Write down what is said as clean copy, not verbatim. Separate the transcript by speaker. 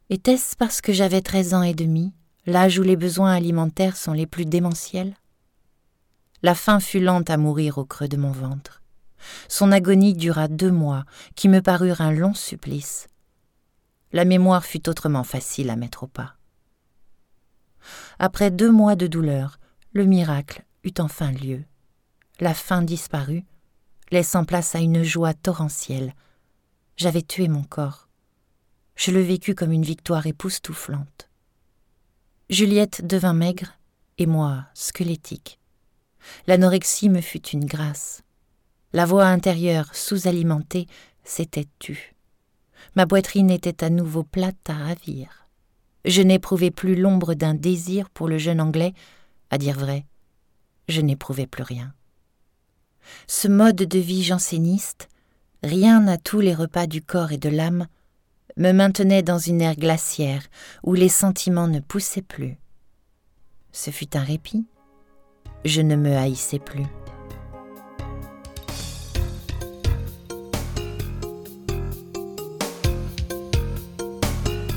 Speaker 1: Était-ce parce que j'avais 13 ans et demi, l'âge où les besoins alimentaires sont les plus démentiels? La faim fut lente à mourir au creux de mon ventre. Son agonie dura 2 mois, qui me parurent un long supplice. La mémoire fut autrement facile à mettre au pas. Après 2 mois de douleur, le miracle eut enfin lieu. La faim disparut, laissant place à une joie torrentielle. J'avais tué mon corps. Je le vécus comme une victoire époustouflante. Juliette devint maigre et moi squelettique. L'anorexie me fut une grâce. La voix intérieure sous-alimentée s'était tue. Ma poitrine était à nouveau plate à ravir. Je n'éprouvais plus l'ombre d'un désir pour le jeune Anglais. À dire vrai, je n'éprouvais plus rien. Ce mode de vie janséniste, rien à tous les repas du corps et de l'âme, me maintenait dans une ère glaciaire où les sentiments ne poussaient plus. Ce fut un répit. Je ne me haïssais plus.